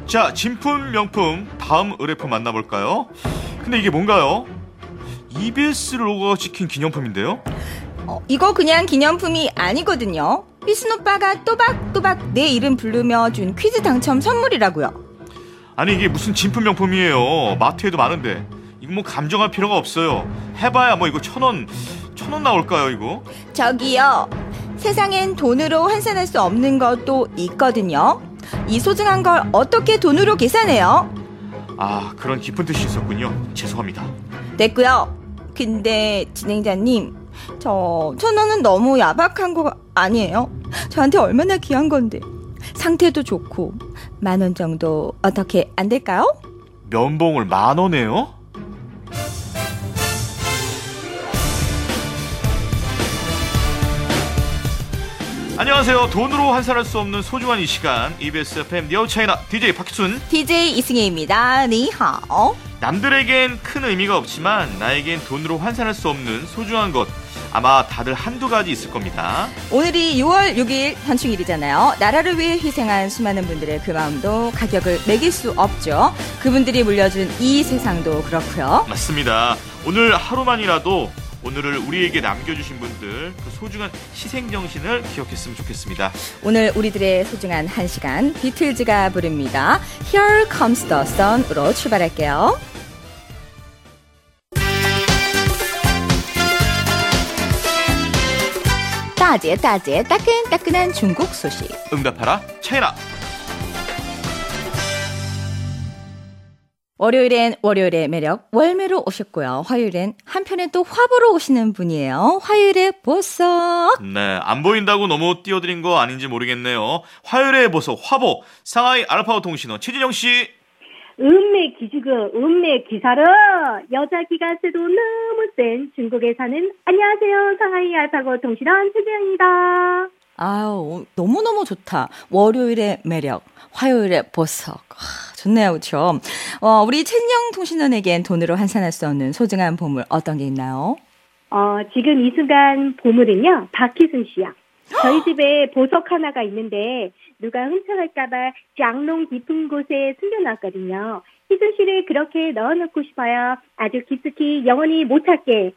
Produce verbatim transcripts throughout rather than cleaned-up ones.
자, 진품 명품 다음 의뢰품 만나볼까요? 근데 이게 뭔가요? 이비에스 로고가 찍힌 기념품인데요? 어, 이거 그냥 기념품이 아니거든요. 삐순 오빠가 또박또박 내 이름 부르며 준 퀴즈 당첨 선물이라고요. 아니 이게 무슨 진품 명품이에요. 마트에도 많은데 이거 뭐 감정할 필요가 없어요. 해봐야 뭐 이거 천원 천원 나올까요 이거? 저기요, 세상엔 돈으로 환산할 수 없는 것도 있거든요. 이 소중한 걸 어떻게 돈으로 계산해요? 아, 그런 깊은 뜻이 있었군요. 죄송합니다. 됐고요. 근데 진행자님, 저 천원은 너무 야박한 거 아니에요? 저한테 얼마나 귀한 건데. 상태도 좋고 만 원 정도 어떻게 안 될까요? 면봉을 만 원에요? 안녕하세요. 돈으로 환산할 수 없는 소중한 이 시간, 이비에스 에프엠 니어 차이나 디제이 박희순, 디제이 이승혜입니다. 니하오. 남들에겐 큰 의미가 없지만 나에겐 돈으로 환산할 수 없는 소중한 것, 아마 다들 한두 가지 있을 겁니다. 오늘이 유월 육일 현충일이잖아요. 나라를 위해 희생한 수많은 분들의 그 마음도 가격을 매길 수 없죠. 그분들이 물려준 이 세상도 그렇고요. 맞습니다. 오늘 하루만이라도 오늘을 우리에게 남겨주신 분들 그 소중한 희생정신을 기억했으면 좋겠습니다. 오늘 우리들의 소중한 한 시간, 비틀즈가 부릅니다. Here comes the sun으로 출발할게요. 따제 따제 따끈따끈한 중국 소식. 응답하라 차이나. 월요일엔 월요일의 매력 월매로 오셨고요. 화요일엔 한편에 또 화보로 오시는 분이에요. 화요일의 보석. 네, 안 보인다고 너무 띄워드린 거 아닌지 모르겠네요. 화요일의 보석 화보 상하이 알파고 통신원 최진영 씨. 음메 기지그 음메 기사르 여자 기가세도 너무 센 중국에 사는 안녕하세요 상하이 알파고 통신원 최진영입니다. 아유, 너무너무 좋다. 월요일의 매력, 화요일의 보석. 아, 좋네요, 그렇죠? 어, 우리 최진영 통신원에겐 돈으로 환산할 수 없는 소중한 보물 어떤 게 있나요? 어, 지금 이 순간 보물은요, 박희순 씨야. 저희 집에 보석 하나가 있는데 누가 훔쳐갈까봐 장롱 깊은 곳에 숨겨놨거든요. 희순 씨를 그렇게 넣어놓고 싶어요. 아주 깊숙이 영원히 못 찾게.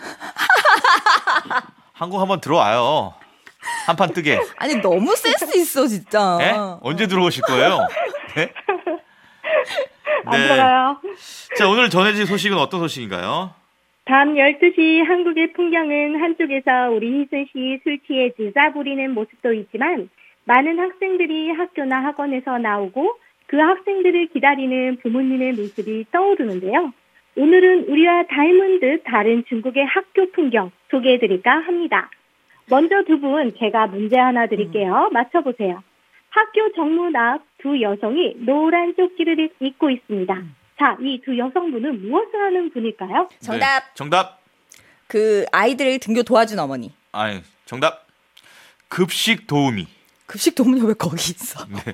한국 한번 들어와요. 한판 뜨게. 아니 너무 센스 있어 진짜. 네? 언제 들어오실 거예요? 네? 안 들어가요. 자, 오늘 전해질 소식은 어떤 소식인가요? 밤 열두 시 한국의 풍경은 한쪽에서 우리 희순 씨 술 취해 드자 부리는 모습도 있지만 많은 학생들이 학교나 학원에서 나오고 그 학생들을 기다리는 부모님의 모습이 떠오르는데요. 오늘은 우리와 닮은 듯 다른 중국의 학교 풍경 소개해드릴까 합니다. 먼저 두 분 제가 문제 하나 드릴게요. 맞춰보세요. 학교 정문 앞 두 여성이 노란 조끼를 입고 있습니다. 자, 이 두 여성분은 무엇을 하는 분일까요? 정답. 네, 정답. 그 아이들을 등교 도와준 어머니. 아니, 정답. 급식 도우미. 급식 도우미 왜 거기 있어? 네.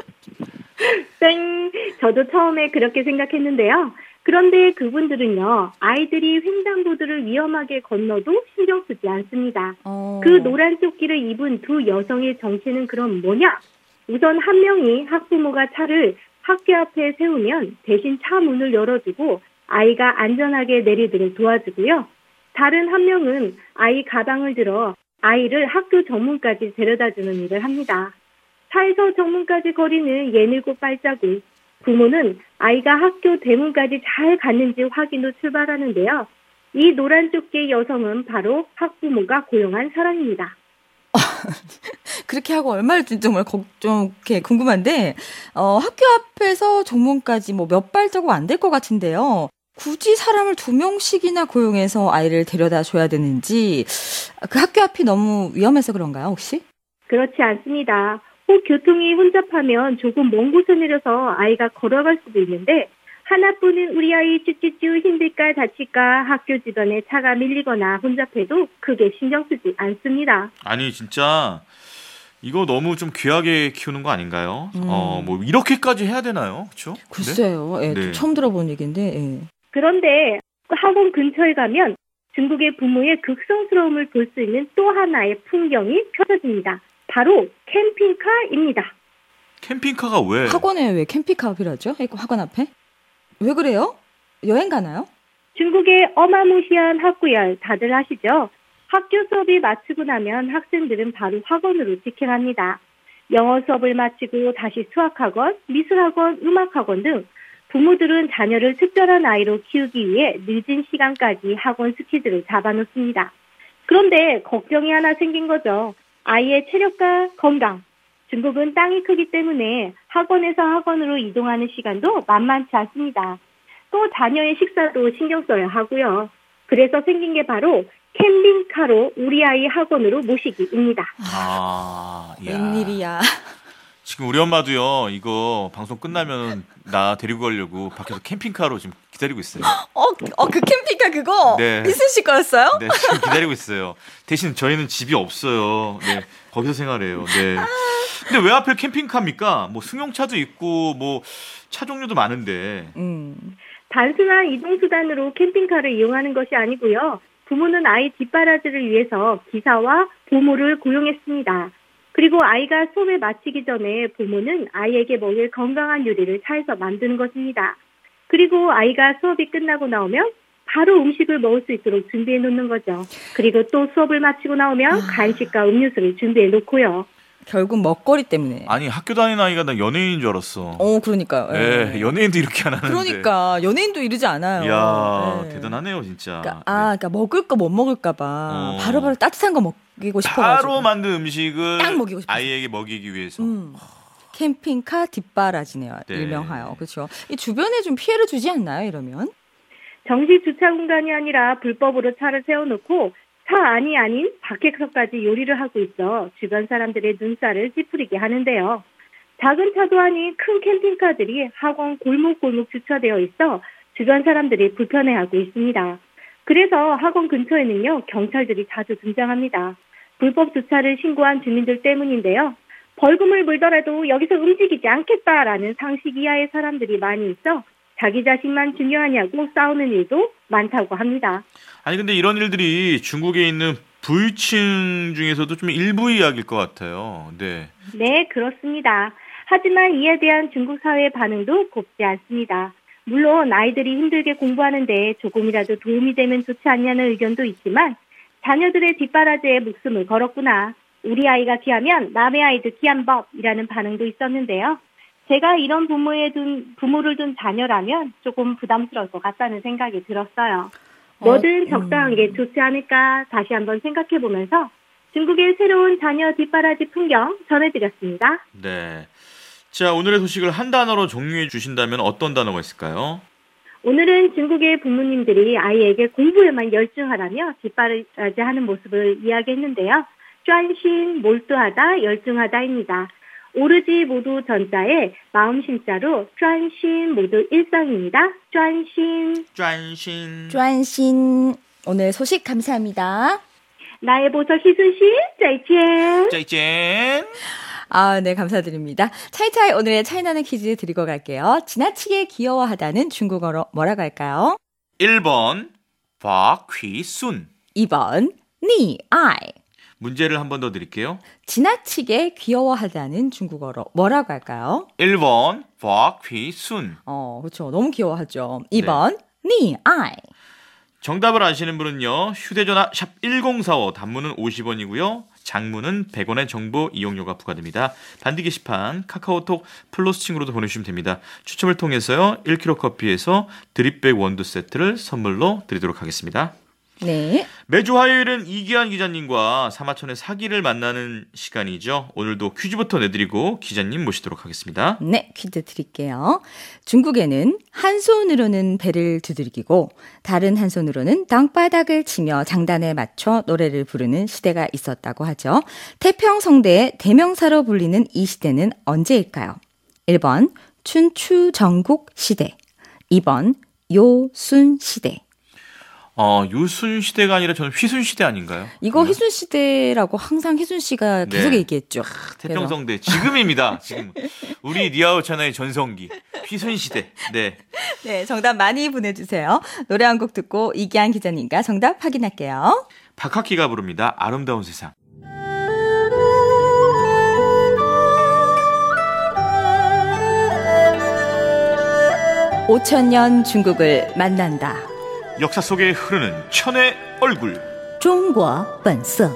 땡! 저도 처음에 그렇게 생각했는데요. 그런데 그분들은요, 아이들이 횡단보도를 위험하게 건너도 신경 쓰지 않습니다. 어... 그 노란 조끼를 입은 두 여성의 정체는 그럼 뭐냐? 우선 한 명이 학부모가 차를 학교 앞에 세우면 대신 차 문을 열어주고 아이가 안전하게 내리도록 도와주고요. 다른 한 명은 아이 가방을 들어 아이를 학교 정문까지 데려다주는 일을 합니다. 차에서 정문까지 거리는 예닐곱 발자국. 부모는 아이가 학교 대문까지 잘 갔는지 확인 후 출발하는데요. 이 노란 조끼의 여성은 바로 학부모가 고용한 사람입니다. 그렇게 하고 얼마를 좀 정말 좀 이렇게 궁금한데 어, 학교 앞에서 정문까지 뭐 몇 발자국 안 될 것 같은데요. 굳이 사람을 두 명씩이나 고용해서 아이를 데려다 줘야 되는지 그 학교 앞이 너무 위험해서 그런가요, 혹시? 그렇지 않습니다. 혹 교통이 혼잡하면 조금 먼 곳에 내려서 아이가 걸어갈 수도 있는데 하나뿐인 우리 아이 쭈쭈쭈 힘들까 다칠까 학교 주변에 차가 밀리거나 혼잡해도 크게 신경 쓰지 않습니다. 아니 진짜 이거 너무 좀 귀하게 키우는 거 아닌가요? 음. 어, 뭐 이렇게까지 해야 되나요? 그렇죠? 글쎄요. 네? 예, 네. 처음 들어본 얘기인데. 예. 그런데 학원 근처에 가면 중국의 부모의 극성스러움을 볼 수 있는 또 하나의 풍경이 펼쳐집니다. 바로 캠핑카입니다. 캠핑카가 왜? 학원에 왜 캠핑카가 필요하죠? 학원 앞에? 왜 그래요? 여행 가나요? 중국의 어마무시한 학구열 다들 아시죠? 학교 수업이 마치고 나면 학생들은 바로 학원으로 직행합니다. 영어 수업을 마치고 다시 수학학원, 미술학원, 음악학원 등 부모들은 자녀를 특별한 아이로 키우기 위해 늦은 시간까지 학원 스케줄을 잡아놓습니다. 그런데 걱정이 하나 생긴 거죠. 아이의 체력과 건강. 중국은 땅이 크기 때문에 학원에서 학원으로 이동하는 시간도 만만치 않습니다. 또 자녀의 식사도 신경 써야 하고요. 그래서 생긴 게 바로 캠핑카로 우리 아이 학원으로 모시기입니다. 아, 야. 웬일이야. 지금 우리 엄마도요, 이거 방송 끝나면 나 데리고 가려고 밖에서 캠핑카로 지금 기다리고 있어요. 어, 어, 그 캠핑카 그거? 네. 이순 씨 거였어요? 네, 지금 기다리고 있어요. 대신 저희는 집이 없어요. 네, 거기서 생활해요. 네. 근데 왜 하필 캠핑카입니까? 뭐 승용차도 있고, 뭐 차 종류도 많은데. 음. 단순한 이동수단으로 캠핑카를 이용하는 것이 아니고요. 부모는 아이 뒷바라지를 위해서 기사와 보모를 고용했습니다. 그리고 아이가 수업을 마치기 전에 부모는 아이에게 먹일 건강한 요리를 차에서 만드는 것입니다. 그리고 아이가 수업이 끝나고 나오면 바로 음식을 먹을 수 있도록 준비해 놓는 거죠. 그리고 또 수업을 마치고 나오면 간식과 음료수를 준비해 놓고요. 결국 먹거리 때문에. 아니, 학교 다니는 아이가 나 연예인인 줄 알았어. 어, 그러니까요. 네, 예. 연예인도 이렇게 안 하는데. 그러니까 연예인도 이러지 않아요. 이야, 예. 대단하네요, 진짜. 그러니까, 아, 그러니까 먹을 거 못 먹을까봐 어. 바로바로 따뜻한 거 먹이고 싶어가지고. 바로 만든 음식을 딱 먹이고 싶어서. 아이에게 먹이기 위해서. 음. 캠핑카 뒷바라지네요. 네. 일명하여. 그렇죠. 이 주변에 좀 피해를 주지 않나요? 이러면? 정식 주차 공간이 아니라 불법으로 차를 세워놓고 차 안이 아닌 밖에서까지 요리를 하고 있어 주변 사람들의 눈살을 찌푸리게 하는데요. 작은 차도 아닌 큰 캠핑카들이 학원 골목골목 주차되어 있어 주변 사람들이 불편해하고 있습니다. 그래서 학원 근처에는요, 경찰들이 자주 등장합니다. 불법 주차를 신고한 주민들 때문인데요. 벌금을 물더라도 여기서 움직이지 않겠다라는 상식 이하의 사람들이 많이 있어 자기 자신만 중요하냐고 싸우는 일도 많다고 합니다. 아니, 근데 이런 일들이 중국에 있는 부유층 중에서도 좀 일부 이야기일 것 같아요. 네. 네, 그렇습니다. 하지만 이에 대한 중국 사회의 반응도 곱지 않습니다. 물론 아이들이 힘들게 공부하는데 조금이라도 도움이 되면 좋지 않냐는 의견도 있지만 자녀들의 뒷바라지에 목숨을 걸었구나. 우리 아이가 귀하면 남의 아이도 귀한 법이라는 반응도 있었는데요. 제가 이런 부모에 둔, 부모를 둔 자녀라면 조금 부담스러울 것 같다는 생각이 들었어요. 뭐든 어, 적당한 음. 게 좋지 않을까 다시 한번 생각해보면서 중국의 새로운 자녀 뒷바라지 풍경 전해드렸습니다. 네. 자, 오늘의 소식을 한 단어로 정리해 주신다면 어떤 단어가 있을까요? 오늘은 중국의 부모님들이 아이에게 공부에만 열중하라며 뒷바라지 하는 모습을 이야기했는데요. 쫀신, 몰두하다, 열중하다입니다. 오르지 모두 전자에 마음 심자로 쫀신 모두 일상입니다. 쫀신. 쫀신. 쫀신. 오늘 소식 감사합니다. 나의 보석 희순씨, 짜이첸. 짜이젠. 아, 네, 감사드립니다. 차이차이 오늘의 차이나는 퀴즈 드리고 갈게요. 지나치게 귀여워하다는 중국어로 뭐라고 할까요? 일 번 박휘순. 이 번 니 아이. 문제를 한 번 더 드릴게요. 지나치게 귀여워하다는 중국어로 뭐라고 할까요? 일 번 박휘순. 어, 그렇죠. 너무 귀여워하죠. 이 번 니 아이. 정답을 아시는 분은요, 휴대전화 샵 일공사오, 단문은 오십 원이고요, 장문은 백 원의 정보 이용료가 부과됩니다. 단디 게시판 카카오톡 플러스친구로도 보내주시면 됩니다. 추첨을 통해서요, 일 킬로그램 커피에서 드립백 원두 세트를 선물로 드리도록 하겠습니다. 네. 매주 화요일은 이기환 기자님과 사마천의 사기를 만나는 시간이죠. 오늘도 퀴즈부터 내드리고 기자님 모시도록 하겠습니다. 네, 퀴즈 드릴게요. 중국에는 한 손으로는 배를 두들기고 다른 한 손으로는 땅바닥을 치며 장단에 맞춰 노래를 부르는 시대가 있었다고 하죠. 태평성대의 대명사로 불리는 이 시대는 언제일까요? 일 번 춘추전국 시대, 이 번 요순 시대. 어, 유순 시대가 아니라 저는 휘순 시대 아닌가요? 이거 희순 시대라고 항상 희순 씨가 계속 네. 얘기했죠. 태평성대 지금입니다. 지금 우리 리아우 채널의 전성기 휘순 시대. 네. 네, 정답 많이 보내주세요. 노래 한 곡 듣고 이기한 기자님과 정답 확인할게요. 박학기가 부릅니다. 아름다운 세상. 오천 년 중국을 만난다. 역사 속에 흐르는 천의 얼굴. 中国本色.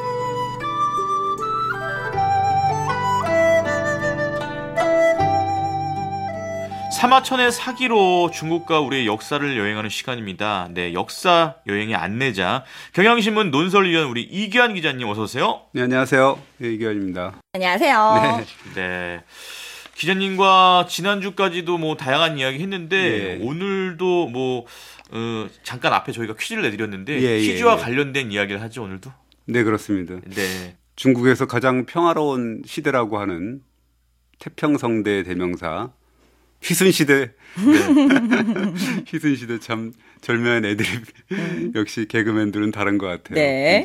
사마천의 사기로 중국과 우리의 역사를 여행하는 시간입니다. 네, 역사 여행의 안내자 경향신문 논설위원 우리 이규환 기자님 어서 오세요. 네, 안녕하세요. 네, 이규환입니다. 안녕하세요. 네. 네. 기자님과 지난주까지도 뭐 다양한 이야기 했는데 네. 오늘도 뭐 어, 잠깐 앞에 저희가 퀴즈를 내드렸는데 예, 퀴즈와 예, 예. 관련된 이야기를 하죠 오늘도. 네, 그렇습니다. 네. 중국에서 가장 평화로운 시대라고 하는 태평성대 대명사 휘순시대. 네. 휘순시대 참 절묘한 애드립. 음. 역시 개그맨들은 다른 것 같아요. 네.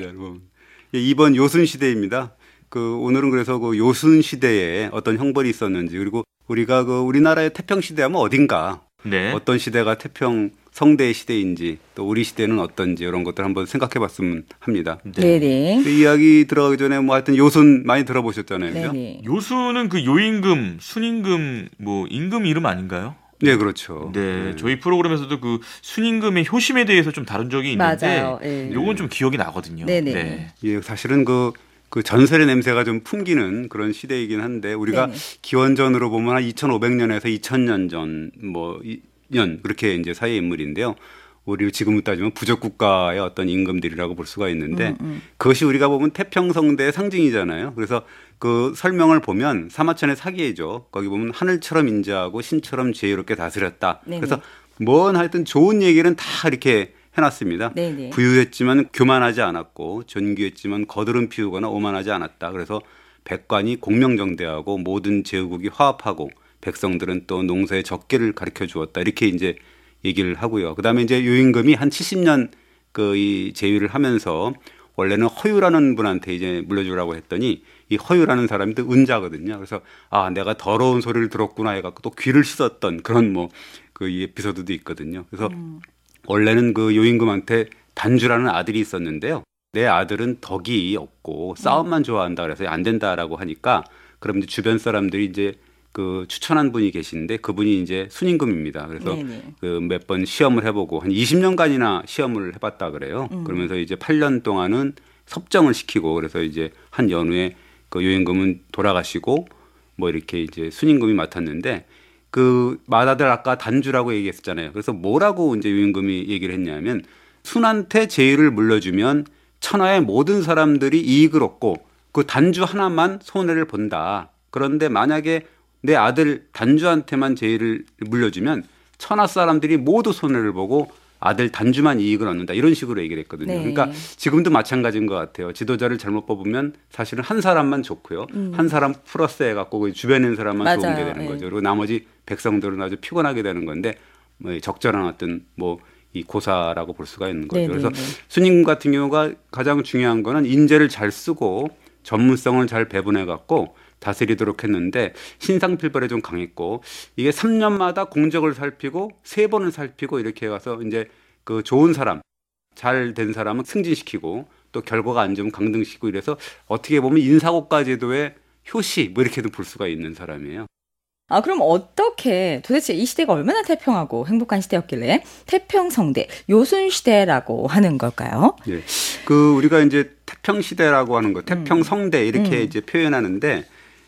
예, 이번 요순시대입니다. 그 오늘은 그래서 그 요순시대에 어떤 형벌이 있었는지 그리고 우리가 그 우리나라의 태평시대하면 어딘가 네. 어떤 시대가 태평 성대의 시대인지 또 우리 시대는 어떤지 이런 것들 한번 생각해 봤으면 합니다. 네. 네네. 그 이야기 들어가기 전에 뭐 하여튼 요순 많이 들어보셨잖아요. 그죠? 네네. 요순은 그 요임금, 순임금, 뭐 임금 이름 아닌가요? 네, 그렇죠. 네, 네. 저희 프로그램에서도 그 순임금의 효심에 대해서 좀 다룬 적이 있는데 맞아요. 네. 요건 좀 기억이 나거든요. 네네. 네. 예, 사실은 그, 그 전설의 냄새가 좀 풍기는 그런 시대이긴 한데 우리가 네네. 기원전으로 보면 한 이천오백 년에서 이천 년 전 뭐 년 그렇게 이제 사이의 인물인데요. 우리 지금 따지면 부족 국가의 어떤 임금들이라고 볼 수가 있는데 음, 음. 그것이 우리가 보면 태평성대의 상징이잖아요. 그래서 그 설명을 보면 사마천의 사기예죠. 거기 보면 하늘처럼 인자하고 신처럼 지혜롭게 다스렸다. 네네. 그래서 뭔 하여튼 좋은 얘기는 다 이렇게 해놨습니다. 네네. 부유했지만 교만하지 않았고 존귀했지만 거드름 피우거나 오만하지 않았다. 그래서 백관이 공명정대하고 모든 제후국이 화합하고 백성들은 또 농사의 적기를 가르쳐 주었다. 이렇게 이제 얘기를 하고요. 그다음에 이제 요임금이 한 칠십 년 그 이 제위를 하면서 원래는 허유라는 분한테 이제 물려주라고 했더니 이 허유라는 사람이 또 은자거든요. 그래서 아 내가 더러운 소리를 들었구나 해갖고 또 귀를 씻었던 그런 뭐 그 에피소드도 있거든요. 그래서 음. 원래는 그 요임금한테 단주라는 아들이 있었는데요. 내 아들은 덕이 없고 싸움만 좋아한다 그래서 안 된다라고 하니까 그럼 이제 주변 사람들이 이제 그 추천한 분이 계신데 그분이 이제 순임금입니다. 그래서 그 몇 번 시험을 해보고 한 이십 년간이나 시험을 해봤다 그래요. 음. 그러면서 이제 팔 년 동안은 섭정을 시키고 그래서 이제 한 연후에 그 요임금은 돌아가시고 뭐 이렇게 이제 순임금이 맡았는데 그 맏아들 아까 단주라고 얘기했었잖아요. 그래서 뭐라고 이제 요임금이 얘기를 했냐면 순한테 제의를 물려주면 천하의 모든 사람들이 이익을 얻고 그 단주 하나만 손해를 본다. 그런데 만약에 내 아들 단주한테만 제의를 물려주면 천하 사람들이 모두 손해를 보고 아들 단주만 이익을 얻는다. 이런 식으로 얘기를 했거든요. 네. 그러니까 지금도 마찬가지인 것 같아요. 지도자를 잘못 뽑으면 사실은 한 사람만 좋고요. 음. 한 사람 플러스 해갖고 주변에 있는 사람만 맞아요. 좋은 게 되는 네. 거죠. 그리고 나머지 백성들은 아주 피곤하게 되는 건데 뭐 적절한 어떤 뭐 이 고사라고 볼 수가 있는 거죠. 네, 그래서 네, 네. 순임금 같은 경우가 가장 중요한 거는 인재를 잘 쓰고 전문성을 잘 배분해갖고 다스리도록 했는데 신상필벌에 좀 강했고 이게 삼 년마다 공적을 살피고 세 번을 살피고 이렇게 가서 이제 그 좋은 사람 잘 된 사람은 승진시키고 또 결과가 안 좋으면 강등시키고 이래서 어떻게 보면 인사고과 제도의 효시 뭐 이렇게도 볼 수가 있는 사람이에요. 아, 그럼 어떻게 도대체 이 시대가 얼마나 태평하고 행복한 시대였길래 태평성대, 요순시대라고 하는 걸까요? 예. 그 우리가 이제 태평시대라고 하는 거, 태평성대 이렇게 음. 이제 표현하는데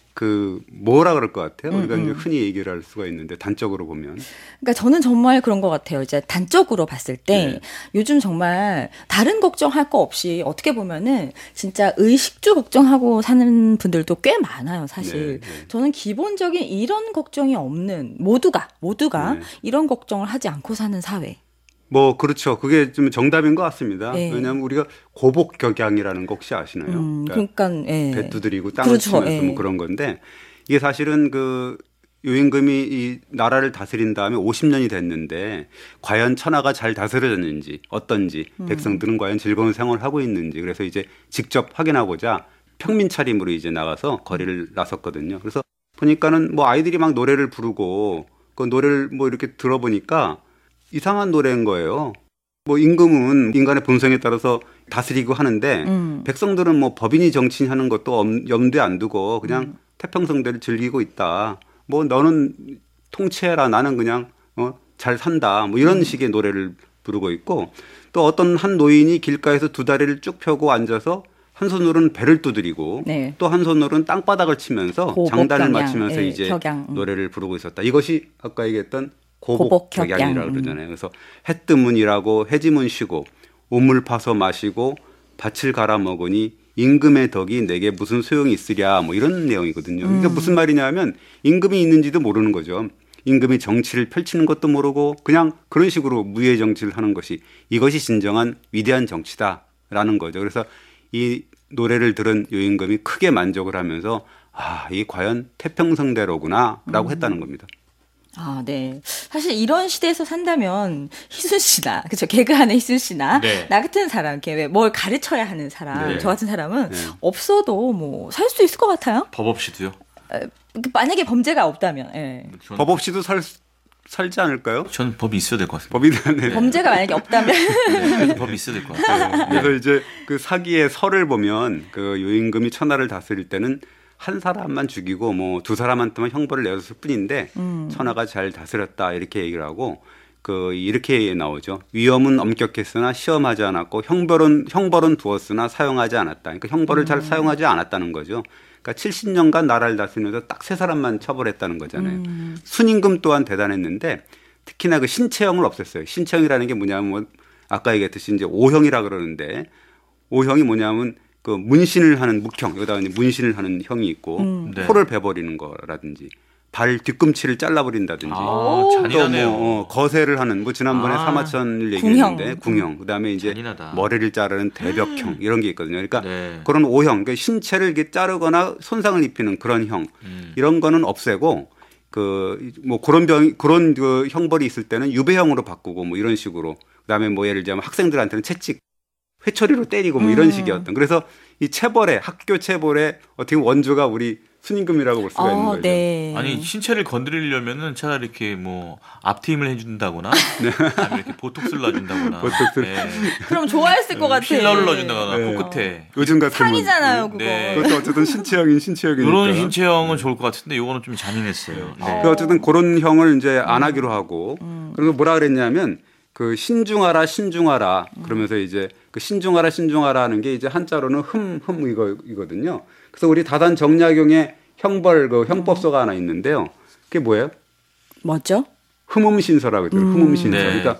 그 뭐라 그럴 것 같아요? 우리가 음, 이제 음. 흔히 얘기를 할 수가 있는데 단적으로 보면 그러니까 저는 정말 그런 것 같아요. 이제 단적으로 봤을 때 네. 요즘 정말 다른 걱정할 거 없이 어떻게 보면은 진짜 의식주 걱정하고 사는 분들도 꽤 많아요, 사실. 네, 네. 저는 기본적인 이런 걱정이 없는 모두가 모두가 네. 이런 걱정을 하지 않고 사는 사회. 뭐 그렇죠. 그게 좀 정답인 것 같습니다. 네. 왜냐하면 우리가 고복격양이라는 거 혹시 아시나요? 음, 그러니까 그러니까 예. 배 두드리고 땅을 그렇죠. 치면서 예. 뭐 그런 건데 이게 사실은 그 요임금이 이 나라를 다스린 다음에 오십 년이 됐는데 과연 천하가 잘 다스려졌는지 어떤지 음. 백성들은 과연 즐거운 생활을 하고 있는지 그래서 이제 직접 확인하고자 평민 차림으로 이제 나가서 거리를 나섰거든요. 그래서 보니까는 뭐 아이들이 막 노래를 부르고 그 노래를 뭐 이렇게 들어보니까 이상한 노래인 거예요. 뭐 임금은 인간의 본성에 따라서 다스리고 하는데 음. 백성들은 뭐 법인이 정치인 하는 것도 엄, 염두에 안 두고 그냥 음. 태평성대를 즐기고 있다. 뭐 너는 통치해라. 나는 그냥 어 잘 산다. 뭐 이런 음. 식의 노래를 부르고 있고 또 어떤 한 노인이 길가에서 두 다리를 쭉 펴고 앉아서 한 손으로는 배를 두드리고 네. 또 한 손으로는 땅바닥을 치면서 장단을 격양. 맞추면서 네, 이제 격양. 노래를 부르고 있었다. 이것이 아까 얘기했던 고복격양이라고 그러잖아요. 그래서 해 뜨문 일하고 해지문 쉬고 우물 파서 마시고 밭을 갈아 먹으니 임금의 덕이 내게 무슨 소용이 있으랴 뭐 이런 내용이거든요. 그러니까 음. 무슨 말이냐면 임금이 있는지도 모르는 거죠. 임금이 정치를 펼치는 것도 모르고 그냥 그런 식으로 무예 정치를 하는 것이 이것이 진정한 위대한 정치다라는 거죠. 그래서 이 노래를 들은 요임금이 크게 만족을 하면서 아, 이 과연 태평성대로구나라고 음. 했다는 겁니다. 아, 네. 사실 이런 시대에서 산다면 희순 씨나, 그쵸, 개그하는 희순 씨나, 네. 나 같은 사람, 이렇게 왜 뭘 가르쳐야 하는 사람, 네. 저 같은 사람은 네. 없어도 뭐 살 수 있을 것 같아요. 법 없이도요? 만약에 범죄가 없다면, 예. 전... 법 없이도 살 살지 않을까요? 전 법이 있어야 될 것 같습니다. 법이 네. 범죄가 만약에 없다면 네, 법이 있어야 될 것 같아요. 네. 그래서 이제 그 사기의 설을 보면 그 요임금이 천하를 다스릴 때는 한 사람만 죽이고 뭐 두 사람한테만 형벌을 내렸을 뿐인데 음. 천하가 잘 다스렸다 이렇게 얘기를 하고 그 이렇게 나오죠. 위험은 엄격했으나 시험하지 않았고 형벌은 형벌은 두었으나 사용하지 않았다. 그러니까 형벌을 음. 잘 사용하지 않았다는 거죠. 그러니까 칠십 년간 나라를 다스리면서 딱 세 사람만 처벌했다는 거잖아요. 음. 순임금 또한 대단했는데 특히나 그 신체형을 없앴어요. 신체형이라는 게 뭐냐면 뭐 아까 얘기했듯이 이제 오형이라 그러는데 오형이 뭐냐면 그 문신을 하는 묵형 여기다가 이제 문신을 하는 형이 있고 음. 네. 코를 베버리는 거라든지 발 뒤꿈치를 잘라버린다든지 아, 잔인하네요. 또 뭐 거세를 하는 뭐 지난번에 아, 사마천을 얘기했는데 궁형 그다음에 이제 잔인하다. 머리를 자르는 대벽형 이런 게 있거든요. 그러니까 네. 그런 오형 그러니까 신체를 이렇게 자르거나 손상을 입히는 그런 형 음. 이런 거는 없애고 그 뭐 그런 병 그런 그 형벌이 있을 때는 유배형으로 바꾸고 뭐 이런 식으로 그다음에 뭐 예를 들자면 학생들한테는 채찍 회초리로 때리고 뭐 이런 음. 식이었던. 그래서 이 체벌에 학교 체벌에 어떻게 보면 원조가 우리 순임금이라고 볼 수가 어, 있는 거죠. 네. 아니 신체를 건드리려면은 차라리 이렇게 뭐 앞트임을 해준다거나, 네. 아니면 이렇게 보톡스를 놔준다거나. 보톡스. 네. 그럼 좋아했을 것 같아. 필러를 넣어준다거나 네. 코끝에. 요즘 같은 상이잖아요, 그거. 네. 그것도 어쨌든 신체형인 신체형이니까. 그런 신체형은 좋을 것 같은데 이거는 좀 잔인했어요. 네. 네. 어쨌든 그런 형을 이제 안 하기로 하고 음. 그리고 뭐라 그랬냐면 그 신중하라 신중하라 그러면서 이제 그 신중하라 신중하라는 게 이제 한자로는 흠 흠 이거거든요. 그래서 우리 다단 정약용의 형벌 그 형법서가 하나 있는데요. 그게 뭐예요? 뭐죠? 흠흠신서라고 그러죠. 음. 흠흠신서. 네. 그러니까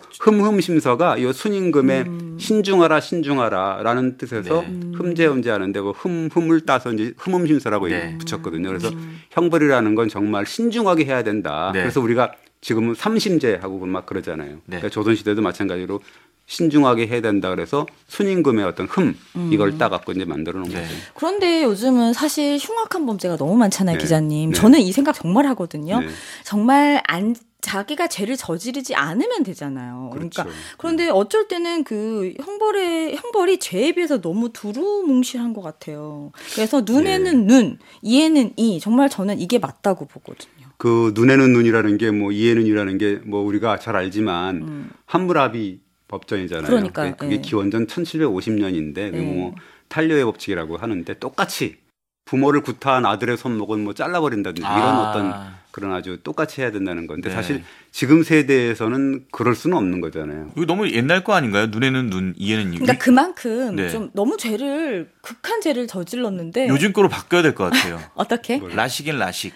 흠흠신서가 이 순임금의 음. 신중하라 신중하라라는 뜻에서 네. 흠제 흠제 하는데 그 흠흠을 따서 이제 흠흠신서라고 네. 붙였거든요. 그래서 음. 형벌이라는 건 정말 신중하게 해야 된다. 네. 그래서 우리가 지금은 삼심제하고 막 그러잖아요. 네. 그러니까 조선시대도 마찬가지로 신중하게 해야 된다 그래서 순임금의 어떤 흠 이걸 음. 따갖고 이제 만들어 놓은 네. 거죠. 그런데 요즘은 사실 흉악한 범죄가 너무 많잖아요, 네. 기자님. 네. 저는 이 생각 정말 하거든요. 네. 정말 안 자기가 죄를 저지르지 않으면 되잖아요. 그렇죠. 그러니까 그런데 어쩔 때는 그 형벌의 형벌이 죄에 비해서 너무 두루뭉실한 것 같아요. 그래서 눈에는 네. 눈, 이에는 이. 정말 저는 이게 맞다고 보거든요. 그 눈에는 눈이라는 게 뭐 이에는 이라는 게 뭐 우리가 잘 알지만 음. 함무라비 법전이잖아요. 그러니까요. 그게 네. 기원전 천칠백오십 년인데 네. 뭐 탄료의 법칙이라고 하는데 똑같이 부모를 구타한 아들의 손목은 뭐 잘라버린다든지 아. 이런 어떤 그런 아주 똑같이 해야 된다는 건데 네. 사실 지금 세대에서는 그럴 수는 없는 거잖아요. 이거 너무 옛날 거 아닌가요? 눈에는 눈, 이에는 이. 그러니까 그만큼 네. 좀 너무 죄를 극한 죄를 저질렀는데 요즘 거로 바뀌어야 될 것 같아요. 어떻게? 라식인 라식,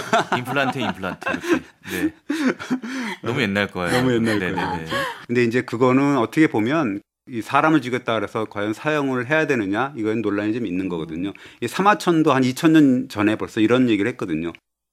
임플란트 임플란트 이렇게. 네. 너무 옛날 거예요. 너무 옛날 거예요. 근데 이제 그거는 어떻게 보면 이 사람을 죽였다 그래서 과연 사형을 해야 되느냐 이건 논란이 좀 있는 거거든요. 이 사마천도 한 이천 년 전에 벌써 이런 얘기를 했거든요.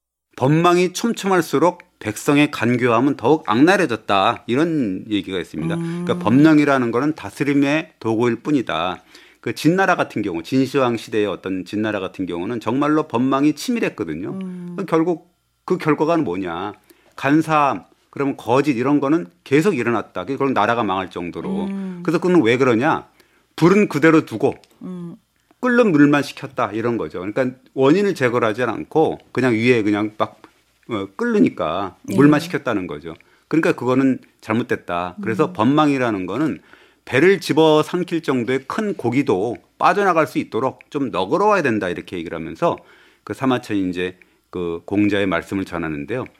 법망이 촘촘할수록 백성의 간교함은 더욱 악랄해졌다 이런 얘기가 있습니다. 음. 그러니까 법령이라는 거는 다스림의 도구일 뿐이다. 그 진나라 같은 경우 진시황 시대의 어떤 진나라 같은 경우는 정말로 법망이 치밀했거든요. 음. 결국 그 결과가 뭐냐 간사함 그러면 거짓 이런 거는 계속 일어났다. 그럼 나라가 망할 정도로. 음. 그래서 그건 왜 그러냐 불은 그대로 두고 음. 끓는 물만 식혔다 이런 거죠. 그러니까 원인을 제거하지 않고 그냥 위에 그냥 막 어, 끓으니까 물만 네. 식혔다는 거죠. 그러니까 그거는 잘못됐다. 그래서 음. 법망이라는 거는 배를 집어 삼킬 정도의 큰 고기도 빠져나갈 수 있도록 좀 너그러워야 된다 이렇게 얘기를 하면서 그 사마천이 이제 그 공자의 말씀을 전하는데요.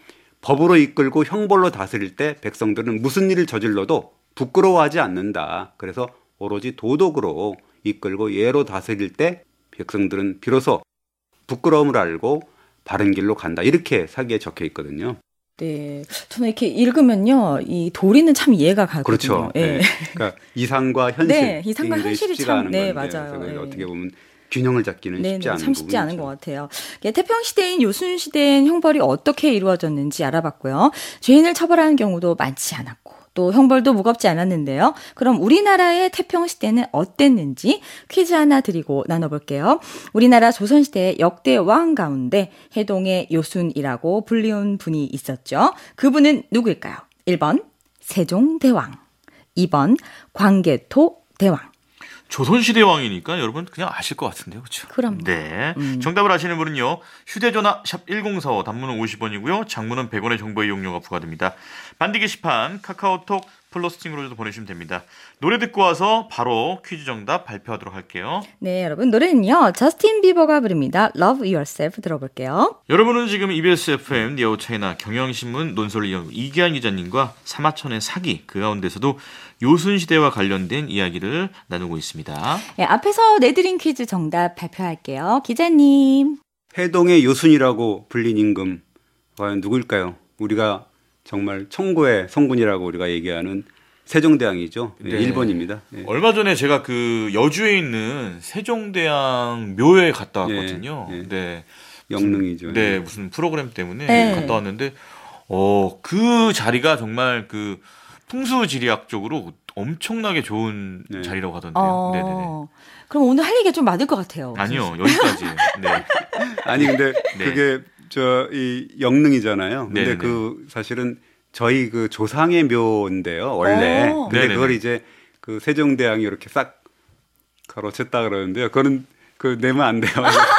법으로 이끌고 형벌로 다스릴 때 백성들은 무슨 일을 저질러도 부끄러워하지 않는다. 그래서 오로지 도덕으로 이끌고 예로 다스릴 때 백성들은 비로소 부끄러움을 알고 바른 길로 간다. 이렇게 사기에 적혀 있거든요. 네, 저는 이렇게 읽으면요, 이 도리는 참 이해가 가거든요. 그렇죠. 네. 네. 그러니까 이상과 현실, 네, 이상과 현실이 쉽지가 참, 않은 네, 건데, 맞아요. 그래서 네. 어떻게 보면 균형을 잡기는 네, 쉽지 네, 않은 참 쉽지 않은 부분이죠. 것 같아요. 태평 시대인 요순 시대엔 형벌이 어떻게 이루어졌는지 알아봤고요. 죄인을 처벌하는 경우도 많지 않았고, 또 형벌도 무겁지 않았는데요. 그럼 우리나라의 태평 시대는 어땠는지 퀴즈 하나 드리고 나눠볼게요. 우리나라 조선 시대의 역대 왕 가운데 해동의 요순이라고 불리운 분이 있었죠. 그분은 누구일까요? 일 번 세종대왕, 이 번 광개토 대왕. 조선시대 왕이니까 여러분 그냥 아실 것 같은데요. 그렇죠? 그럼요. 네. 음. 정답을 아시는 분은요. 휴대전화 샵 일공사오 단문은 오십 원이고요. 장문은 백 원의 정보 이용료가 부과됩니다. 반디 게시판 카카오톡 플러스 친구로도 보내주시면 됩니다. 노래 듣고 와서 바로 퀴즈 정답 발표하도록 할게요. 네, 여러분 노래는요. 저스틴 비버가 부릅니다. Love Yourself 들어볼게요. 여러분은 지금 이비에스 에프엠 니아웃 차이나 경영신문 논설을 이어 이기한 기자님과 사마천의 사기 그 가운데서도 요순시대와 관련된 이야기를 나누고 있습니다. 네, 앞에서 내드린 퀴즈 정답 발표할게요. 기자님. 해동의 요순이라고 불린 임금 과연 누구일까요? 우리가 정말 청고의 성군이라고 우리가 얘기하는 세종대왕이죠. 네. 네. 일 번입니다. 네. 얼마 전에 제가 그 여주에 있는 세종대왕 묘에 갔다 왔거든요. 네, 네. 네. 영릉이죠. 무슨, 네, 무슨 프로그램 때문에 네. 갔다 왔는데, 어, 그 자리가 정말 그 풍수지리학적으로 엄청나게 좋은 네. 자리라고 하던데요. 어, 네네네. 그럼 오늘 할 얘기가 좀 많을 것 같아요. 아니요, 여기까지. 네. 아니 근데 네. 그게 저 이 영릉이잖아요. 근데 네네네. 그 사실은 저희 그 조상의 묘인데요. 원래. 어. 근데 네네네. 그걸 이제 그 세종대왕이 이렇게 싹 가로챘다 그러는데요. 그거는 그 내면 안 돼요.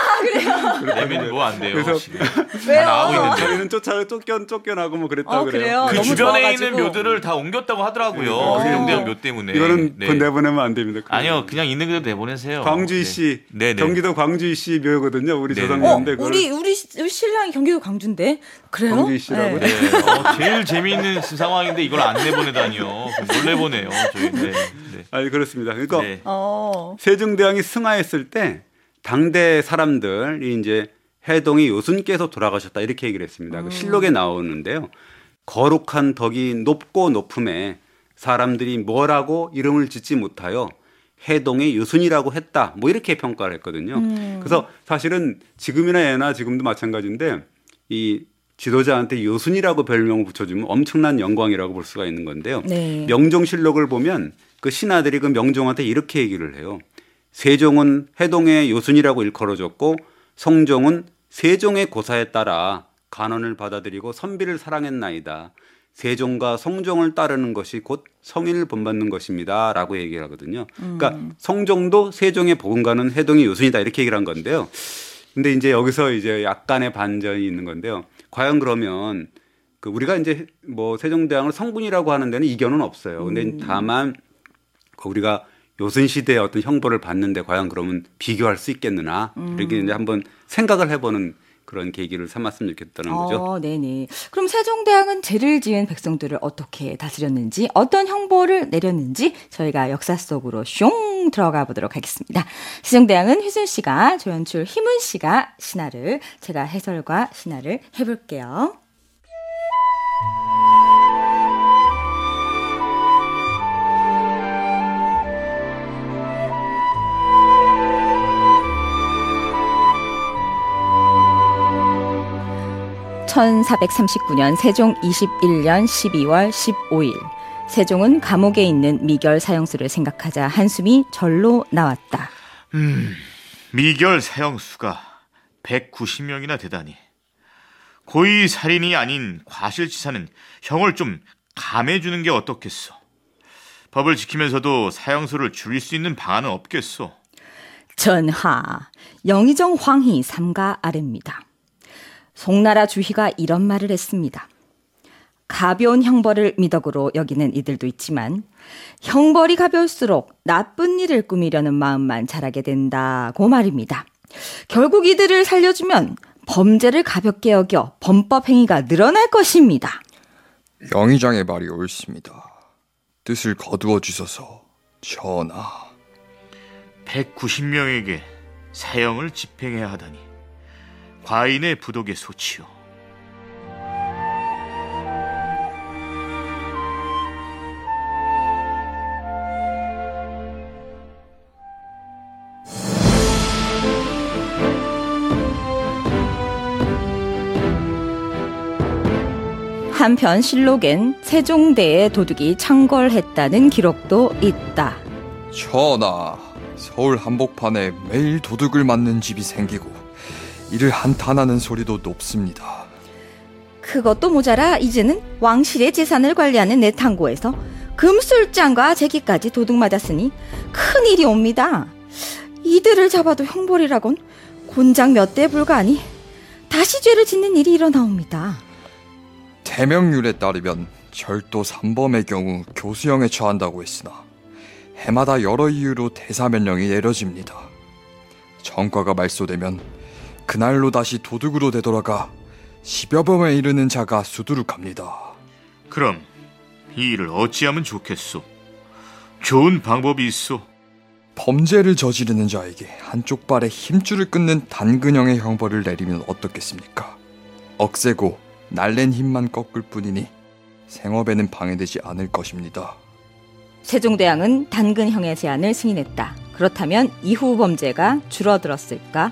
내면 뭐 안 돼요. 그래서- 지금. 왜요? 다 나오고 있는데. 저희는 쫓아 쫓겨 쫓겨나고 뭐 그랬다고 어, 그래요. 그래요? 그 너무 주변에 좋아가지고. 있는 묘들을 다 옮겼다고 하더라고요. 네, 세종대왕 그래서 묘 때문에. 이거는 네. 그 내보내면 안 됩니다. 아니요, 그냥 있는 그대로 내보내세요. 광주시 네. 네네. 경기도 광주시 묘거든요. 우리 네네. 어, 조상묘인데 그걸 우리 우리 시- 우리 신랑이 경기도 광주인데 그래요? 광주시라고? 네. 네, 어, 제일 재미있는 상황인데 이걸 안 내보내다니요. 뭘 내보내요, 저희. 네, 네. 아니 그렇습니다. 그러니까 네. 어. 세종대왕이 승하했을 때 당대 사람들이 이제 해동이 요순께서 돌아가셨다 이렇게 얘기를 했습니다. 그 실록에 나오는데요. 거룩한 덕이 높고 높음에 사람들이 뭐라고 이름을 짓지 못하여 해동의 요순이라고 했다. 뭐 이렇게 평가를 했거든요. 음. 그래서 사실은 지금이나 예나 지금도 마찬가지인데 이 지도자한테 요순이라고 별명을 붙여주면 엄청난 영광이라고 볼 수가 있는 건데요. 네. 명종실록을 보면 그 신하들이 그 명종한테 이렇게 얘기를 해요. 세종은 해동의 요순이라고 일컬어줬고 성종은 세종의 고사에 따라 간언을 받아들이고 선비를 사랑했나이다. 세종과 성종을 따르는 것이 곧 성인을 본받는 것입니다. 라고 얘기를 하거든요. 그러니까 성종도 세종의 복음가는 해동의 요순이다. 이렇게 얘기를 한 건데요. 근데 이제 여기서 이제 약간의 반전이 있는 건데요. 과연 그러면 그 우리가 이제 뭐 세종대왕을 성군이라고 하는 데는 이견은 없어요. 근데 음. 다만 우리가 요순 시대의 어떤 형벌을 받는데 과연 그러면 비교할 수 있겠느냐 이렇게 이제 한번 생각을 해보는 그런 계기를 삼았으면 좋겠다는 거죠. 어, 네네. 그럼 세종대왕은 죄를 지은 백성들을 어떻게 다스렸는지, 어떤 형벌을 내렸는지 저희가 역사 속으로 슝 들어가 보도록 하겠습니다. 세종대왕은 휘순 씨가, 조연출 희문 씨가 신화를, 제가 해설과 신화를 해볼게요. 천사백삼십구 년 세종 이십일 년 십이월 십오일 세종은 감옥에 있는 미결 사형수를 생각하자 한숨이 절로 나왔다. 음, 미결 사형수가 백구십 명이나 되다니. 고의 살인이 아닌 과실치사는 형을 좀 감해주는 게 어떻겠소. 법을 지키면서도 사형수를 줄일 수 있는 방안은 없겠소. 전하, 영의정 황희 삼가 아래입니다. 송나라 주희가 이런 말을 했습니다. 가벼운 형벌을 미덕으로 여기는 이들도 있지만 형벌이 가벼울수록 나쁜 일을 꾸미려는 마음만 자라게 된다고 말입니다. 결국 이들을 살려주면 범죄를 가볍게 여겨 범법 행위가 늘어날 것입니다. 영의장의 말이 옳습니다. 뜻을 거두어 주소서, 전하. 백구십 명에게 사형을 집행해야 하다니 과인의 부독의 소치요. 한편 실록엔 세종대에 도둑이 창궐했다는 기록도 있다. 전하, 서울 한복판에 매일 도둑을 맞는 집이 생기고 이를 한탄하는 소리도 높습니다. 그것도 모자라 이제는 왕실의 재산을 관리하는 내탕고에서 금술장과 제기까지 도둑 맞았으니 큰일이 옵니다. 이들을 잡아도 형벌이라곤 곤장 몇 대 불가하니 다시 죄를 짓는 일이 일어나옵니다. 대명률에 따르면 절도 삼 범의 경우 교수형에 처한다고 했으나 해마다 여러 이유로 대사면령이 내려집니다. 전과가 말소되면 그날로 다시 도둑으로 되돌아가 십여 범에 이르는 자가 수두룩합니다. 그럼 이 일을 어찌하면 좋겠소? 좋은 방법이 있소. 범죄를 저지르는 자에게 한쪽 발에 힘줄을 끊는 단근형의 형벌을 내리면 어떻겠습니까? 억세고 날랜 힘만 꺾을 뿐이니 생업에는 방해되지 않을 것입니다. 세종대왕은 단근형의 제안을 승인했다. 그렇다면 이후 범죄가 줄어들었을까?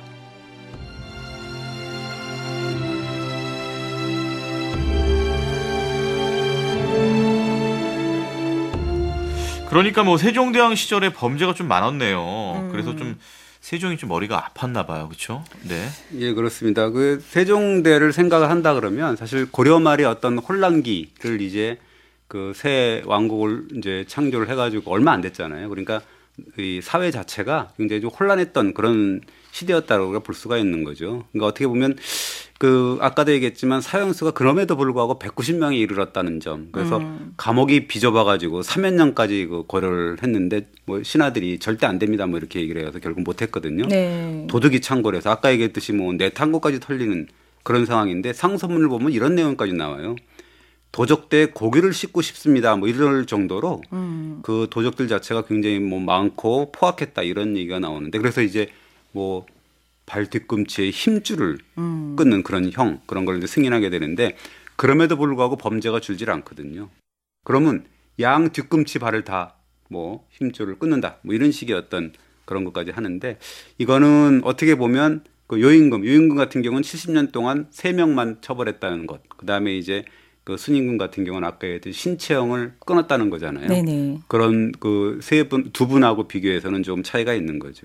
그러니까 뭐 세종대왕 시절에 범죄가 좀 많았네요. 음. 그래서 좀 세종이 좀 머리가 아팠나 봐요. 그렇죠? 네. 예, 그렇습니다. 그 세종대를 생각을 한다 그러면 사실 고려 말의 어떤 혼란기를 이제 그 새 왕국을 이제 창조를 해가지고 얼마 안 됐잖아요. 그러니까 이 사회 자체가 굉장히 좀 혼란했던 그런 시대였다고 우리가 볼 수가 있는 거죠. 그러니까 어떻게 보면 그 아까도 얘기했지만 사형수가 그럼에도 불구하고 백구십 명에 이르렀다는 점. 그래서 음. 감옥이 빚어봐가지고 삼 년까지 그 고려를 했는데 뭐 신하들이 절대 안 됩니다. 뭐 이렇게 얘기를 해서 결국 못했거든요. 네. 도둑이 창궐해서 아까 얘기했듯이 뭐 내탕고까지 털리는 그런 상황인데 상소문을 보면 이런 내용까지 나와요. 도적대 고기를 씻고 싶습니다. 뭐 이럴 정도로 음. 그 도적들 자체가 굉장히 뭐 많고 포악했다 이런 얘기가 나오는데 그래서 이제 뭐 발 뒤꿈치에 힘줄을 음. 끊는 그런 형 그런 걸 이제 승인하게 되는데 그럼에도 불구하고 범죄가 줄질 않거든요. 그러면 양 뒤꿈치 발을 다 뭐 힘줄을 끊는다 뭐 이런 식의 어떤 그런 것까지 하는데 이거는 어떻게 보면 그 요임금 요임금 같은 경우는 칠십 년 동안 세 명만 처벌했다는 것. 그다음에 이제 그 순임금 같은 경우는 아까 얘기했듯이 신체형을 끊었다는 거잖아요. 네네. 그런 그 세 분, 두 분하고 비교해서는 좀 차이가 있는 거죠.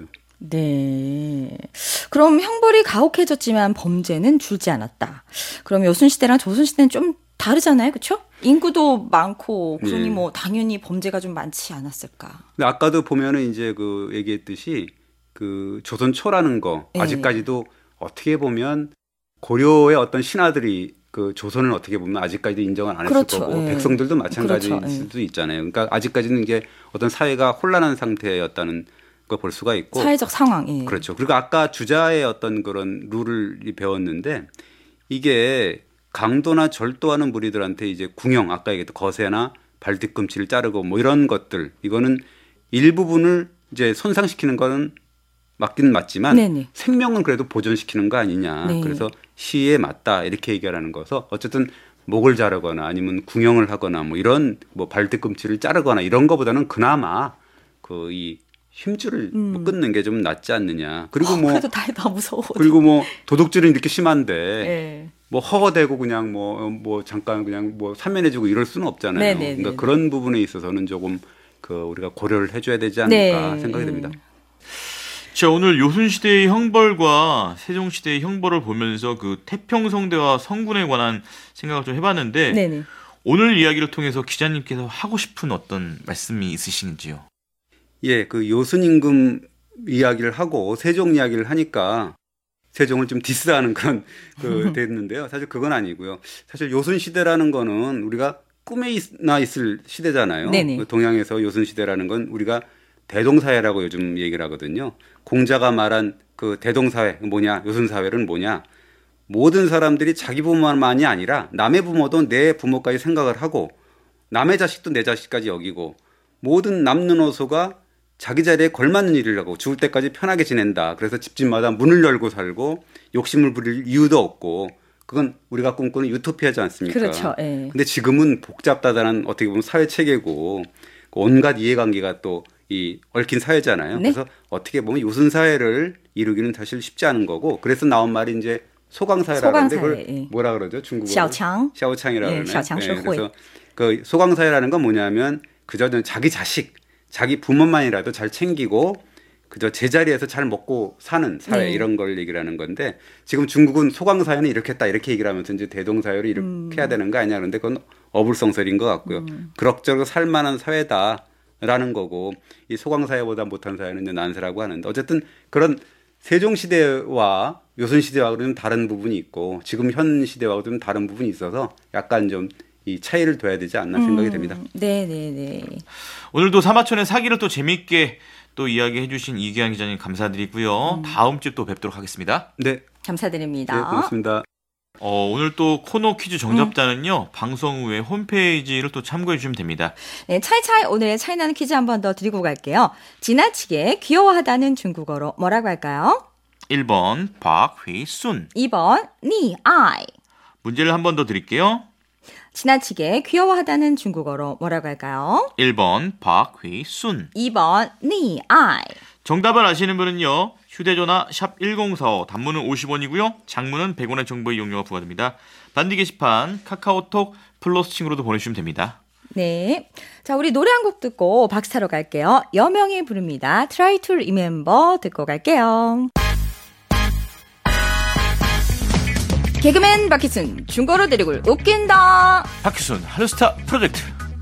네. 그럼 형벌이 가혹해졌지만 범죄는 줄지 않았다. 그럼 여순시대랑 조선시대는 좀 다르잖아요. 그렇죠? 인구도 많고 그러니 네. 뭐 당연히 범죄가 좀 많지 않았을까. 근데 아까도 보면은 이제 그 얘기했듯이 그 조선 초라는 거 네. 아직까지도 어떻게 보면 고려의 어떤 신하들이 그 조선을 어떻게 보면 아직까지도 인정을 안 했을 그렇죠. 거고 예. 백성들도 마찬가지일 그렇죠. 수도 있잖아요. 그러니까 아직까지는 이제 어떤 사회가 혼란한 상태였다는 걸 볼 수가 있고 사회적 상황. 예. 그렇죠. 그리고 아까 주자의 어떤 그런 룰을 배웠는데 이게 강도나 절도하는 무리들한테 이제 궁형 아까 얘기했던 거세나 발뒤꿈치를 자르고 뭐 이런 것들 이거는 일부분을 이제 손상시키는 거는 맞긴 맞지만 네네. 생명은 그래도 보존시키는 거 아니냐. 네. 그래서 시에 맞다 이렇게 얘기하라는 거서 어쨌든 목을 자르거나 아니면 궁형을 하거나 뭐 이런 뭐 발뒤꿈치를 자르거나 이런 거보다는 그나마 그 이 힘줄을 음. 뭐 끊는 게 좀 낫지 않느냐. 그리고 뭐 그래도 다, 다 무서워. 그리고 뭐 도둑질은 이렇게 심한데 네. 뭐 허거대고 그냥 뭐뭐 뭐 잠깐 그냥 뭐 사면해주고 이럴 수는 없잖아요. 네네네. 그러니까 그런 부분에 있어서는 조금 그 우리가 고려를 해줘야 되지 않을까 네. 생각이 됩니다. 자, 오늘 요순시대의 형벌과 세종시대의 형벌을 보면서 그 태평성대와 성군에 관한 생각을 좀 해봤는데 네네. 오늘 이야기를 통해서 기자님께서 하고 싶은 어떤 말씀이 있으신지요? 예, 그 요순임금 이야기를 하고 세종 이야기를 하니까 세종을 좀 디스하는 그런 그 됐는데요. 사실 그건 아니고요. 사실 요순시대라는 거는 우리가 꿈에나 있을 시대잖아요. 네네. 동양에서 요순시대라는 건 우리가 대동사회라고 요즘 얘기를 하거든요. 공자가 말한 그 대동사회 뭐냐, 요순사회는 뭐냐, 모든 사람들이 자기 부모만이 아니라 남의 부모도 내 부모까지 생각을 하고 남의 자식도 내 자식까지 여기고 모든 남녀노소가 자기 자리에 걸맞는 일을 하고 죽을 때까지 편하게 지낸다. 그래서 집집마다 문을 열고 살고 욕심을 부릴 이유도 없고 그건 우리가 꿈꾸는 유토피아지 않습니까? 그렇죠. 예. 근데 지금은 복잡다단한 어떻게 보면 사회 체계고 온갖 이해관계가 또 이 얽힌 사회잖아요. 네. 그래서 어떻게 보면 요순 사회를 이루기는 사실 쉽지 않은 거고 그래서 나온 말이 이제 소강사회라고 하는데 그걸 소강사회, 예. 뭐라 그러죠? 중국어로? 샤오창. 샤오창이라고 예, 그러네. 샤오창社会. 그래서 그 소강사회라는 건 뭐냐면 그저 자기 자식, 자기 부모만이라도 잘 챙기고 그저 제자리에서 잘 먹고 사는 사회 네. 이런 걸 얘기를 하는 건데 지금 중국은 소강사회는 이렇게 했다 이렇게 얘기를 하면서 이제 대동사회로 이렇게 음. 해야 되는 거 아니냐 그런데 그건 어불성설인 것 같고요. 음. 그럭저럭 살만한 사회다라는 거고 이 소강사회보다 못한 사회는 이제 난세라고 하는데 어쨌든 그런 세종시대와 요순시대와 좀 다른 부분이 있고 지금 현 시대와 좀 다른 부분이 있어서 약간 좀 이 차이를 둬야 되지 않나 생각이 됩니다. 음, 네네네. 오늘도 사마천의 사기를 또 재밌게 또 이야기해 주신 이기환 기자님 감사드리고요. 음. 다음 주에 또 뵙도록 하겠습니다. 네, 감사드립니다. 네 고맙습니다. 어, 오늘 또 코너 퀴즈 정답자는요. 방송 후에 홈페이지를 또 참고해 주시면 됩니다. 네, 차이차이 오늘의 차이나는 퀴즈 한 번 더 드리고 갈게요. 지나치게 귀여워하다는 중국어로 뭐라고 할까요? 일 번 박휘순. 이 번 니 아이. 문제를 한 번 더 드릴게요. 지나치게 귀여워하다는 중국어로 뭐라고 할까요? 일 번 박휘순. 이 번 니 아이. 정답을 아시는 분은요. 휴대전화 샵 일공사오 단문은 오십 원이고요. 장문은 백 원의 정보 이용료가 부과됩니다. 반디 게시판 카카오톡 플러스 친구로도 보내주시면 됩니다. 네. 자, 우리 노래 한 곡 듣고 박수 타러 갈게요. 여명이 부릅니다. Try to remember 듣고 갈게요. 개그맨 박희순, 중고로 드리골 웃긴다. 박희순 하루스타 프로젝트.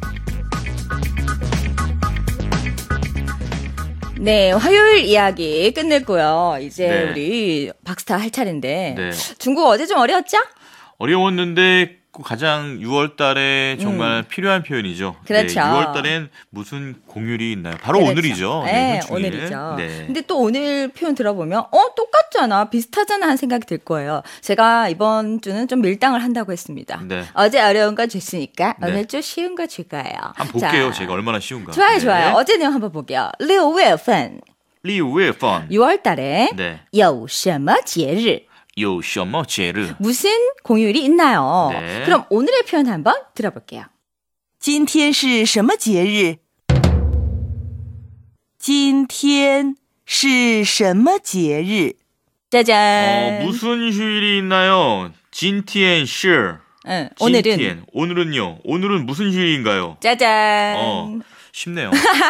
네, 화요일 이야기 끝냈고요. 이제 네. 우리 박스타 할 차례인데 네. 중국어 어제 좀 어려웠죠? 어려웠는데 가장 유월 달에 정말 필요한 표현이죠. 음. 그렇죠. 네, 유월 달엔 무슨 공휴일이 있나요? 바로 그렇죠. 오늘이죠. 네, 현충일. 오늘이죠. 네. 근데 또 오늘 표현 들어보면 어 똑같잖아, 비슷하잖아 하는 생각이 들 거예요. 제가 이번 주는 좀 밀당을 한다고 했습니다. 네. 어제 어려운 거 줬으니까 네. 오늘 좀 쉬운 거 줄 거예요. 한번 볼게요. 자, 제가 얼마나 쉬운가. 좋아요, 네. 좋아요. 어제 내용 한번 볼게요. 六月份 리우의 펀. 유월 달에 네. 有什么节日 요 셔머 제르. 무슨 공휴일이 있나요? 네. 그럼 오늘의 표현 한번 들어볼게요. 今天是什么节日？今天是什么节日？ 짜잔. 어, 무슨 휴일이 있나요? 진티엔 시. 응, 오늘은 진티엔. 오늘은요. 오늘은 무슨 휴일인가요? 짜잔. 어, 쉽네요.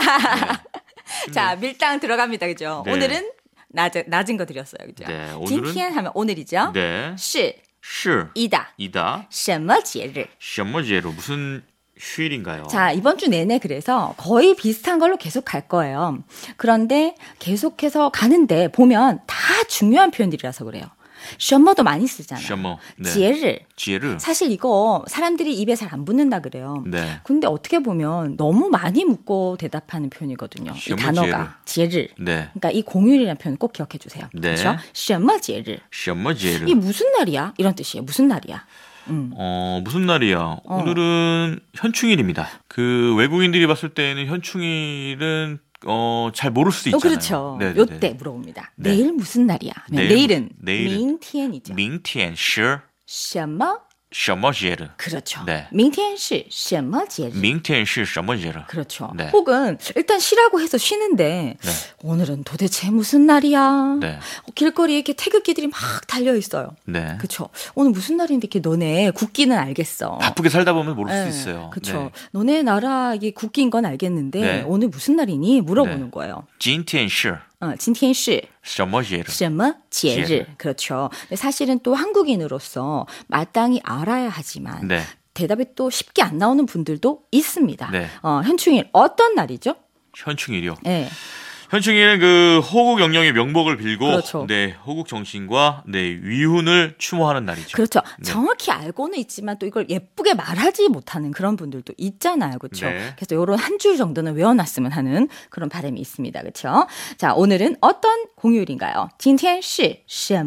네. 자, 밀당 들어갑니다. 그죠? 네. 오늘은 낮은, 낮은 거 드렸어요. 그죠? 네, 오늘은- 진티엔 하면 오늘이죠? 네. 是 시. 이다. 이다. 什么节日? 셔머 제르. 무슨 휴일인가요? 자, 이번 주 내내 그래서 거의 비슷한 걸로 계속 갈 거예요. 그런데 계속해서 가는데 보면 다 중요한 표현들이라서 그래요. 什么도 많이 쓰잖아요. 셔머. 네. 节日. 제르. 사실 이거 사람들이 입에 잘 안 붙는다 그래요. 네. 근데 어떻게 보면 너무 많이 묻고 대답하는 표현이거든요. 이 셔머 단어가 节日. 네. 그러니까 이 공휴일이라는 표현 꼭 기억해 주세요. 네. 그렇죠? 什么节日? 셔머 제르. 이 무슨 날이야? 이런 뜻이에요. 무슨 날이야? 음. 어, 무슨 날이야? 오늘은 현충일입니다. 그 외국인들이 봤을 때는 현충일은 어, 잘 모를 수도 어, 있잖아요. 그렇죠. 네네네. 요때 물어봅니다. 네. 내일 무슨 날이야? 내일 내일은 무- 내일은 明天이죠. 明天是什么? 셔머 제르. 그렇죠. 네. 明天是什么节日? 明天是什么节日? 그렇죠. 네. 혹은 일단 쉬라고 해서 쉬는데 네. 오늘은 도대체 무슨 날이야? 네. 길거리에 이렇게 태극기들이 막 달려 있어요. 네. 그렇죠. 오늘 무슨 날인데 이렇게 너네 국기는 알겠어. 바쁘게 살다 보면 모를 네, 수 있어요. 그렇죠. 너네 나라 이게 국기인 건 알겠는데 네. 오늘 무슨 날이니 물어보는 네. 거예요. 今天是 어, 今天是什么节日? 什么节日? 节日. 그렇죠. 근데 사실은 또 한국인으로서 마땅히 알아야 하지만 네. 대답이 또 쉽게 안 나오는 분들도 있습니다. 네. 어, 현충일 어떤 날이죠? 현충일이요. 네. 현충일은 그 호국 영령의 명복을 빌고 그렇죠. 네, 호국 정신과 네, 위훈을 추모하는 날이죠. 그렇죠. 네. 정확히 알고는 있지만 또 이걸 예쁘게 말하지 못하는 그런 분들도 있잖아요. 그렇죠. 네. 그래서 이런 한 줄 정도는 외워놨으면 하는 그런 바람이 있습니다. 그렇죠. 자, 오늘은 어떤 공휴일인가요? 今天是什么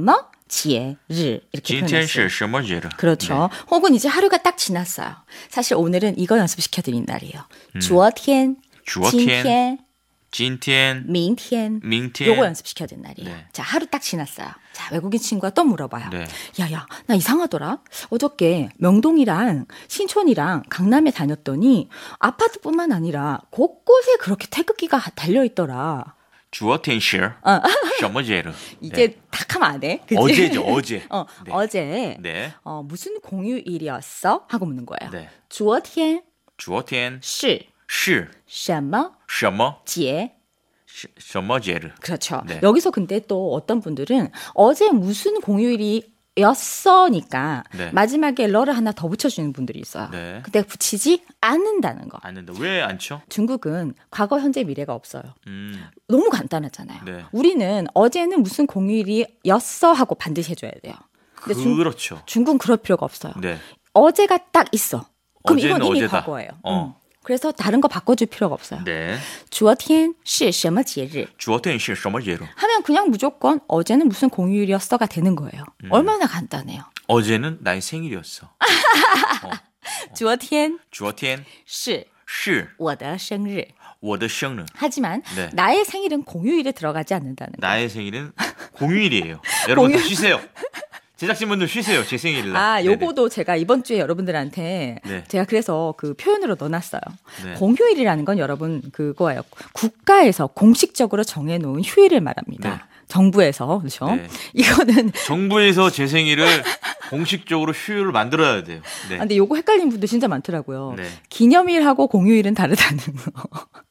节日이렇게 今天 표현했어요. 是什么节日? 그렇죠. 혹은 이제 하루가 딱 지났어요. 사실 오늘은 이거 연습시켜드린 날이에요. 昨天, 昨今天, 天, 今天, 明天, 明天. 요거 연습시켜드린 날이에요. 네. 자, 하루 딱 지났어요. 자, 외국인 친구가 또 물어봐요. 네. 야야, 나 이상하더라. 어저께 명동이랑 신촌이랑 강남에 다녔더니 아파트뿐만 아니라 곳곳에 그렇게 태극기가 달려있더라. 昨天是什么节日? 이제 네. 탁 하면 안 해. 그치? 어제죠, 어제. 어, 네. 어제 네. 어, 무슨 공휴일이었어? 하고 묻는 거예요. 네. 昨天昨天是是什么什么节? 什么节日? 그렇죠. 네. 여기서 근데 또 어떤 분들은 어제 무슨 공휴일이 였어니까 네. 마지막에 러를 하나 더 붙여주는 분들이 있어요. 네. 근데 붙이지 않는다는 거. 않는다. 왜 않죠? 중국은 과거, 현재, 미래가 없어요. 음. 너무 간단하잖아요. 네. 우리는 어제는 무슨 공휴일이었어 하고 반드시 해줘야 돼요. 근데 중, 그렇죠. 중국은 그럴 필요가 없어요. 네. 어제가 딱 있어. 그럼 어제는 이건 이미 어제다. 과거예요. 어. 음. 그래서 다른 거 바꿔줄 필요가 없어요. 네. 昨天是什么节日? 昨天是什么节日? 하면 그냥 무조건 어제는 무슨 공휴일이었어가 되는 거예요. 음. 얼마나 간단해요. 어제는 나의 생일이었어. 어. 昨天昨天是是我的生日. 我的生日. 하지만 네. 나의 생일은 공휴일에 들어가지 않는다는 거. 나의 생일은 공휴일이에요. 여러분 다 쉬세요. 제작진분들 쉬세요. 제 생일날. 아, 요거도 제가 이번 주에 여러분들한테 네. 제가 그래서 그 표현으로 넣어놨어요. 네. 공휴일이라는 건 여러분 그거예요. 국가에서 공식적으로 정해놓은 휴일을 말합니다. 네. 정부에서 그렇죠. 네. 이거는 정부에서 제 생일을 공식적으로 휴일을 만들어야 돼요. 네. 아, 근데 요거 헷갈리는 분들 진짜 많더라고요. 네. 기념일하고 공휴일은 다르다는 거.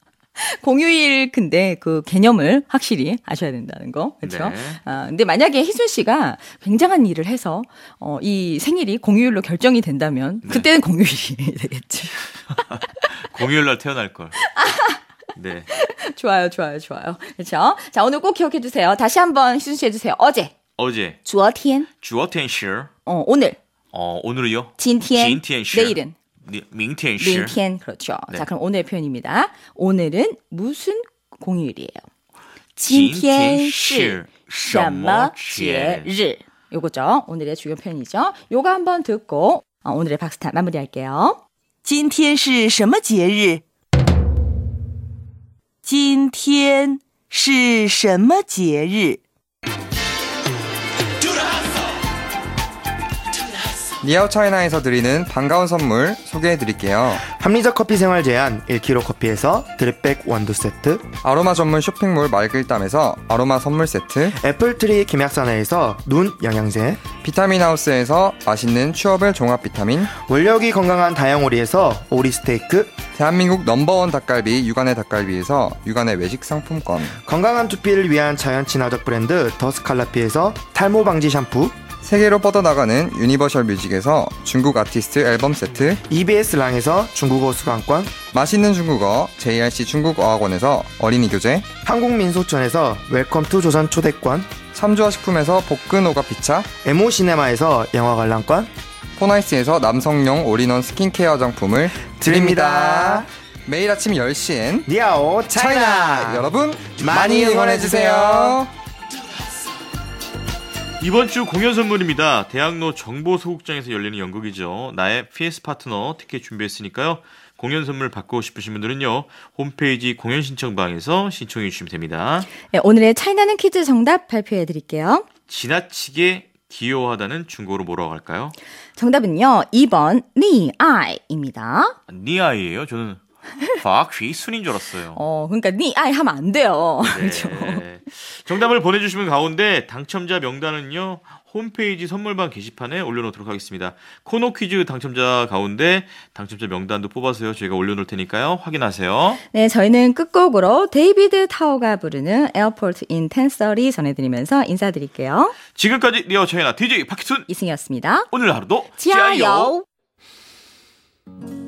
공휴일 근데 그 개념을 확실히 아셔야 된다는 거. 그렇죠? 네. 아, 근데 만약에 희순 씨가 굉장한 일을 해서 어, 이 생일이 공휴일로 결정이 된다면 네. 그때는 공휴일이 되겠지. 공휴일 날 태어날 걸. 네. 좋아요, 좋아요, 좋아요. 그렇죠? 자, 오늘 꼭 기억해 주세요. 다시 한번 희순 씨 해주세요. 어제. 어제. 昨天. 昨天是. 어, 오늘. 어, 오늘이요? 今天. 今天是. 내일은. 明天是. 明天. 그렇죠. 네. 자, 그럼 오늘의 표현입니다. 오늘은 무슨 공휴일이에요? 今今天天是是什么节日? 什么节日? 요거죠. 오늘의 주요 표현이죠. 요거 한번 듣고 어, 오늘의 박스타 마무리할게요. 今天是什么节日?今天是什么节日? 니아오 차이나에서 드리는 반가운 선물 소개해드릴게요. 합리적 커피 생활 제한 일 킬로그램 커피에서 드립백 원두 세트, 아로마 전문 쇼핑몰 말글담에서 아로마 선물 세트, 애플트리 김약사나에서 눈 영양제, 비타민 하우스에서 맛있는 취업을 종합 비타민, 원력이 건강한 다양오리에서 오리 스테이크, 대한민국 넘버원 닭갈비 육안의 닭갈비에서 육안의 외식 상품권, 건강한 두피를 위한 자연 친화적 브랜드 더스칼라피에서 탈모 방지 샴푸, 세계로 뻗어나가는 유니버셜 뮤직에서 중국 아티스트 앨범 세트, 이비에스 랑에서 중국어 수강권, 맛있는 중국어 제이알씨 중국어학원에서 어린이 교재, 한국민속촌에서 웰컴 투 조선 초대권, 삼조화식품에서 볶은 오가 피차, 에모 시네마에서 영화 관람권, 포나이스에서 남성용 올인원 스킨케어 화장품을 드립니다. 매일 아침 열 시엔 니아오 차이나, 차이나 여러분 많이 응원해주세요. 이번 주 공연 선물입니다. 대학로 정보소극장에서 열리는 연극이죠. 나의 피에스 파트너 티켓 준비했으니까요. 공연 선물 받고 싶으신 분들은요. 홈페이지 공연 신청방에서 신청해 주시면 됩니다. 네, 오늘의 차이나는 퀴즈 정답 발표해 드릴게요. 지나치게 귀여워하다는 중국어로 뭐라고 할까요? 정답은요. 이 번 니아이입니다. 니 아이예요. 저는 박휘 순인 줄 알았어요. 어, 그러니까 니아이 하면 안 돼요. 그렇죠. 네. 정답을 보내주시면 가운데 당첨자 명단은요. 홈페이지 선물방 게시판에 올려놓도록 하겠습니다. 코너 퀴즈 당첨자 가운데 당첨자 명단도 뽑아서요. 저희가 올려놓을 테니까요. 확인하세요. 네, 저희는 끝곡으로 데이비드 타오가 부르는 에어포트 인 텐서리 전해드리면서 인사드릴게요. 지금까지 리어 차이나 디제이 박희순 이승이었습니다. 오늘 하루도 지하요. 지하요.